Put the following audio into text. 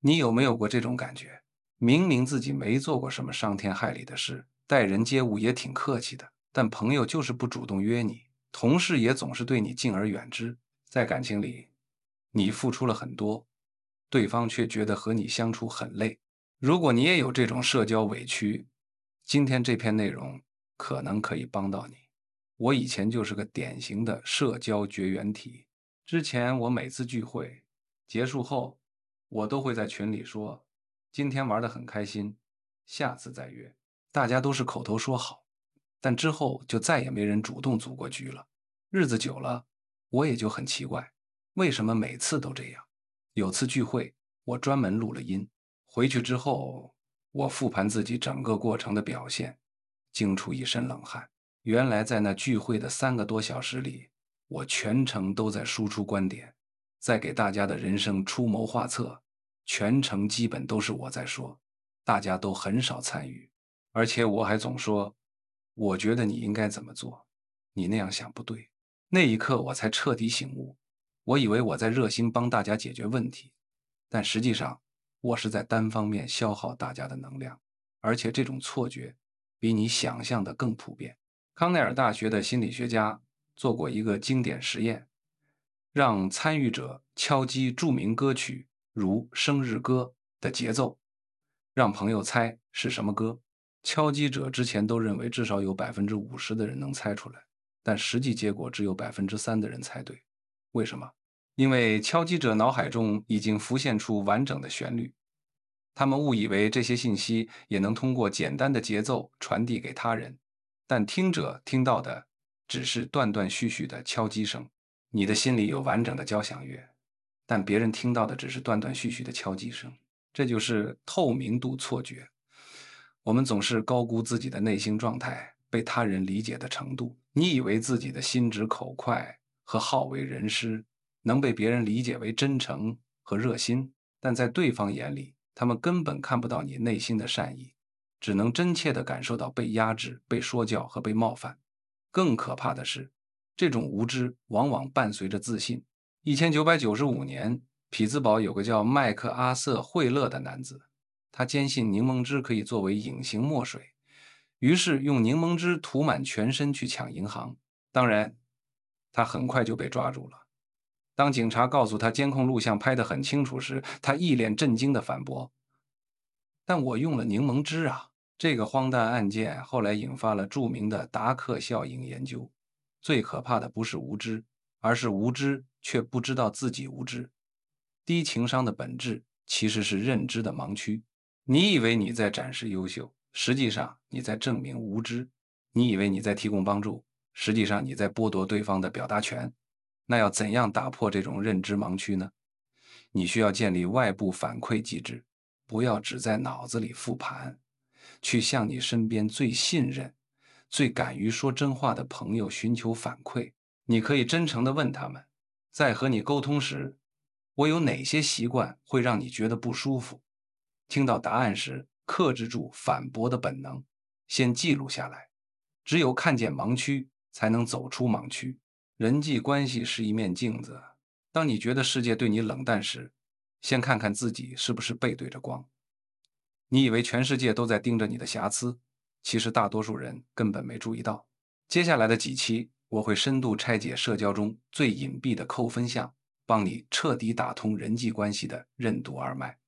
你有没有过这种感觉？明明自己没做过什么伤天害理的事，待人接物也挺客气的，但朋友就是不主动约你，同事也总是对你敬而远之。在感情里，你付出了很多，对方却觉得和你相处很累。如果你也有这种社交委屈，今天这篇内容可能可以帮到你。我以前就是个典型的社交绝缘体。之前我每次聚会结束后，我都会在群里说，今天玩得很开心，下次再约。大家都是口头说好，但之后就再也没人主动组过局了。日子久了，我也就很奇怪，为什么每次都这样？有次聚会，我专门录了音，回去之后，我复盘自己整个过程的表现，惊出一身冷汗。原来在那聚会的3个多小时里，我全程都在输出观点，在给大家的人生出谋划策，全程基本都是我在说，大家都很少参与。而且我还总说，我觉得你应该怎么做，你那样想不对。那一刻我才彻底醒悟，我以为我在热心帮大家解决问题，但实际上我是在单方面消耗大家的能量，而且这种错觉比你想象的更普遍。康奈尔大学的心理学家做过一个经典实验，让参与者敲击著名歌曲如生日歌的节奏，让朋友猜是什么歌。敲击者之前都认为至少有50%的人能猜出来，但实际结果只有3%的人猜对。为什么？因为敲击者脑海中已经浮现出完整的旋律，他们误以为这些信息也能通过简单的节奏传递给他人，但听者听到的只是断断续续的敲击声。你的心里有完整的交响乐，但别人听到的只是断断续续的敲击声。这就是透明度错觉。我们总是高估自己的内心状态被他人理解的程度。你以为自己的心直口快和好为人师能被别人理解为真诚和热心，但在对方眼里，他们根本看不到你内心的善意，只能真切地感受到被压制、被说教和被冒犯。更可怕的是，这种无知往往伴随着自信。1995年，匹兹堡有个叫麦克阿瑟·惠勒的男子，他坚信柠檬汁可以作为隐形墨水，于是用柠檬汁涂满全身去抢银行。当然，他很快就被抓住了。当警察告诉他监控录像拍得很清楚时，他一脸震惊地反驳：“但我用了柠檬汁啊！”这个荒诞案件后来引发了著名的达克效应研究。最可怕的不是无知，而是无知却不知道自己无知。低情商的本质其实是认知的盲区。你以为你在展示优秀，实际上你在证明无知；你以为你在提供帮助，实际上你在剥夺对方的表达权。那要怎样打破这种认知盲区呢？你需要建立外部反馈机制，不要只在脑子里复盘，去向你身边最信任、最敢于说真话的朋友寻求反馈。你可以真诚地问他们，在和你沟通时，我有哪些习惯会让你觉得不舒服？听到答案时，克制住反驳的本能，先记录下来。只有看见盲区，才能走出盲区。人际关系是一面镜子，当你觉得世界对你冷淡时，先看看自己是不是背对着光。你以为全世界都在盯着你的瑕疵，其实大多数人根本没注意到。接下来的几期，我会深度拆解社交中最隐蔽的扣分项，帮你彻底打通人际关系的任督二脉。